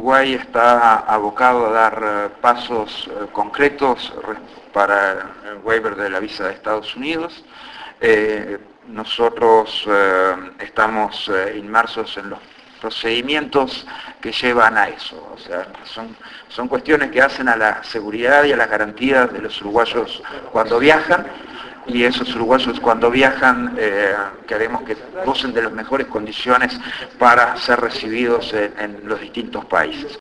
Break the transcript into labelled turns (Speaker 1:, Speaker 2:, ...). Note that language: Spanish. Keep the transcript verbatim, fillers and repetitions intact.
Speaker 1: Uruguay está abocado a dar pasos concretos para el waiver de la visa de Estados Unidos. Eh, nosotros eh, estamos eh, inmersos en los procedimientos que llevan a eso, o sea, son, son cuestiones que hacen a la seguridad y a las garantías de los uruguayos cuando viajan, y esos uruguayos cuando viajan eh, queremos que gocen de las mejores condiciones para ser recibidos en, en los distintos países.